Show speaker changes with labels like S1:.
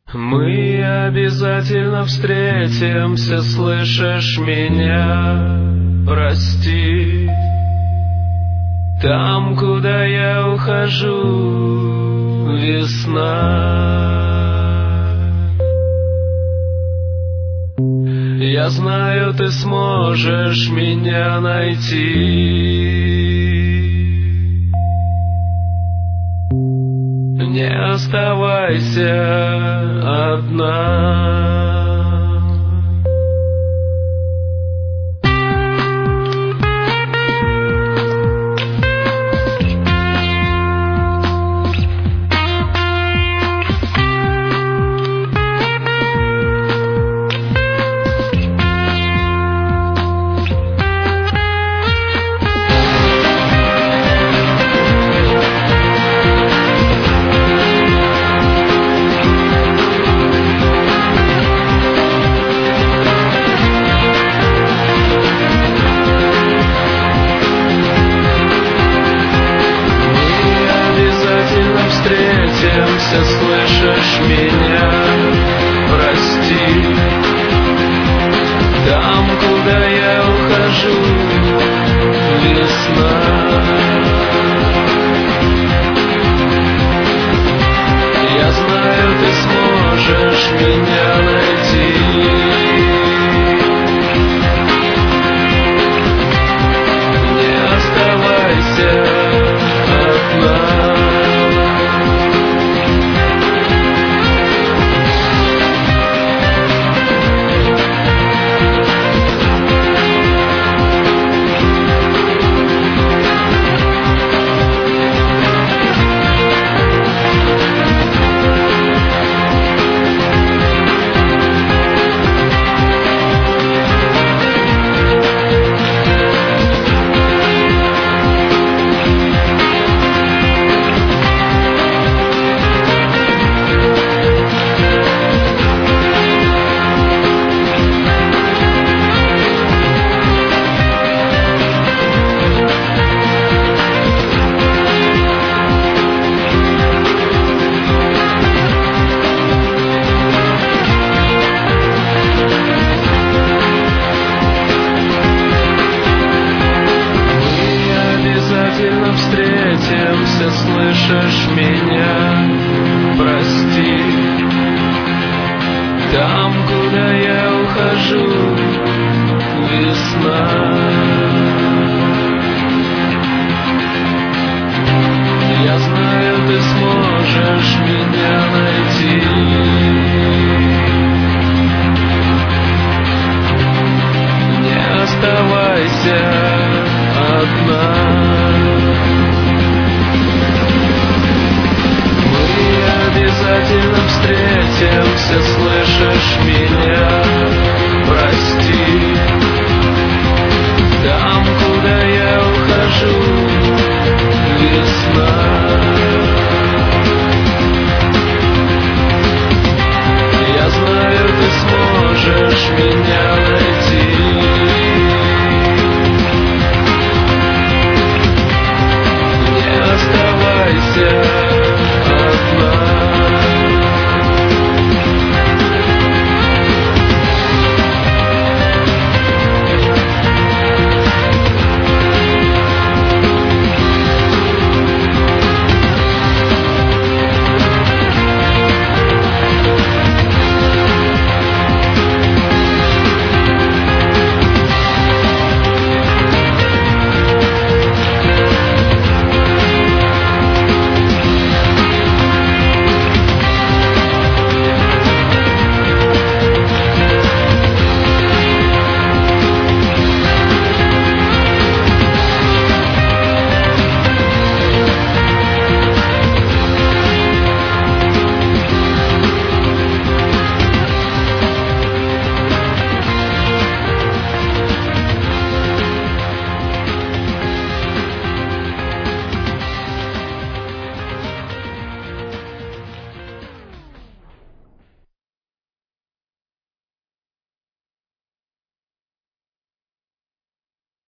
S1: Мы обязательно встретимся, слышишь меня? Прости. Там, куда я ухожу, весна. Я знаю, ты сможешь меня найти. Не оставайся одна. Встретимся, слышишь меня? Прости. Там, куда я ухожу, весна. Я знаю, ты сможешь меня найти. Не оставайся одна. Встретимся, слышишь меня? Прости. Там, куда я ухожу, весна. Я знаю, ты сможешь меня найти. Не оставайся одна. Обязательно встретимся, слышишь меня? Прости. Там, куда я ухожу, весна.